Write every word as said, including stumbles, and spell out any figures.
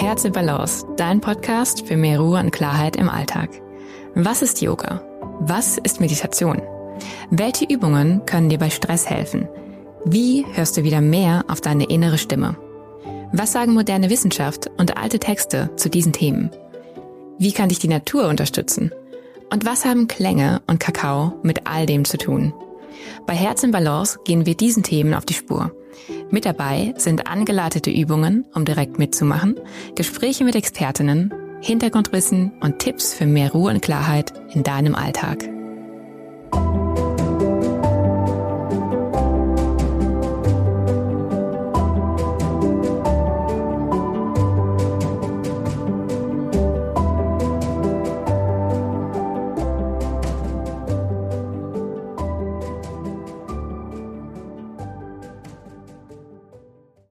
Herz in Balance, dein Podcast für mehr Ruhe und Klarheit im Alltag. Was ist Yoga? Was ist Meditation? Welche Übungen können dir bei Stress helfen? Wie hörst du wieder mehr auf deine innere Stimme? Was sagen moderne Wissenschaft und alte Texte zu diesen Themen? Wie kann dich die Natur unterstützen? Und was haben Klänge und Kakao mit all dem zu tun? Bei Herz in Balance gehen wir diesen Themen auf die Spur. Mit dabei sind angeleitete Übungen, um direkt mitzumachen, Gespräche mit Expertinnen, Hintergrundwissen und Tipps für mehr Ruhe und Klarheit in deinem Alltag.